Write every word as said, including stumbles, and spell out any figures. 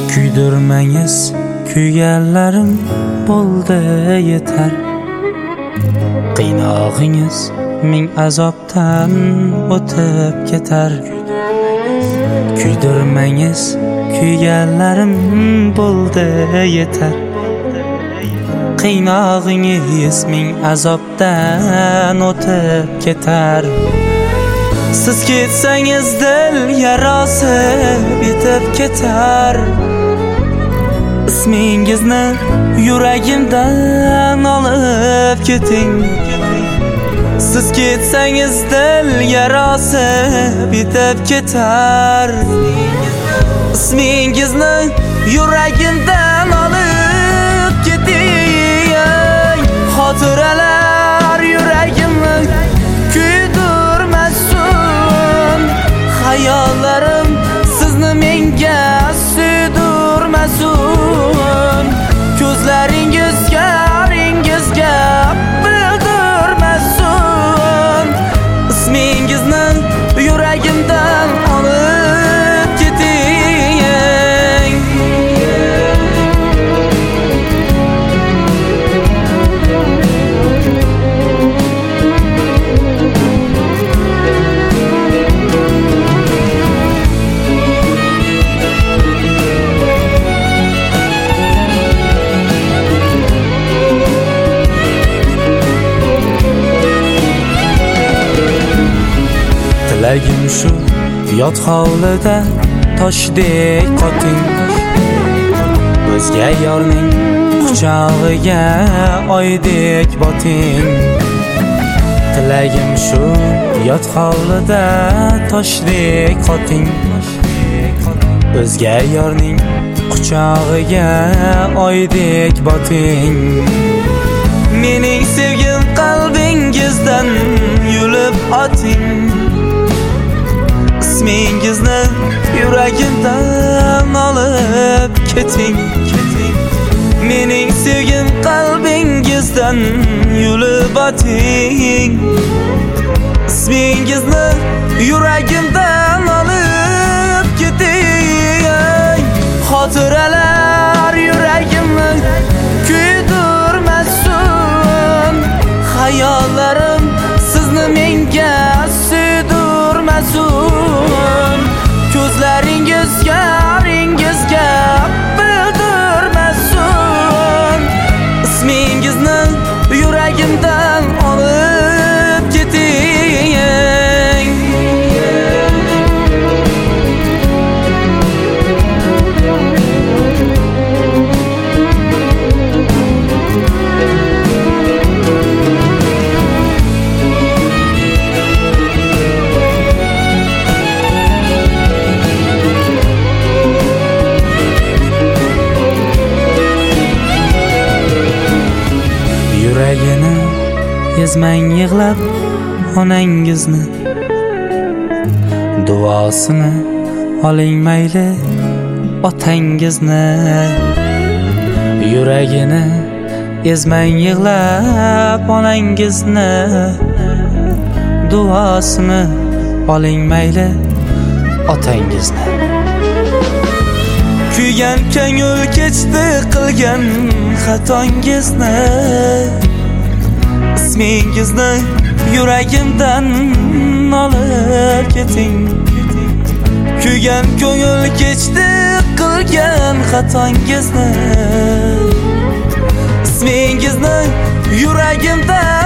Kuydirmangiz kuyganlarim bo'ldi yetar. Qiynog'ingiz ming azobdan o'tib ketar. Kuydirmangiz kuyganlarim bo'ldi yetar. Qiynog'ingiz ming azobdan o'tib ketar. Siz ketsangiz dil yarasi bitib ketar. Ismingizni yuragimdan olib keting. Siz ketsangiz dil yarasi bitib ketar. Ismingizni yuragimdan olib keting. Xotiralar yuragimni kuydirmasin. Hayollarim sizni menga suydirmasin. Ko'zlaringizga ringizga bildirmasin. Ismingizni yuragimdan olib keting. Tilagim shu yot hovlida toshdek qoting. O'zga yorning quchog'iga oydek boting. Tilagim shu yot hovlida toshdek qoting. O'zga yorning quchog'iga oydek boting. Mening sevgim qalbingizdan yulib oting. Ismingizni yuragimdan olib keting. Mening sevgim qalbingizdan yulib oting. Ismingizni yuragimdan olib keting. Xotiralar yuragimni kuydirmasin. Hayollarim sizni menga suydirmasin. Ko'zlaringizga ringizga bildirmasin. Ismingizni yuragimdan olib keting. Yuragini ezmang yig'lab onangizni. Duosini oling mayli otangizni. Yuragini ezmang yig'lab onangizni. Duosini oling mayli otangizni. Kuygan ko'ngil kechdi qilgan xatongizni. Ismingizni yuragimdan olib keting. Kuygan ko'ngil kechdi qilgan xatongizni. Ismingizni yuragimdan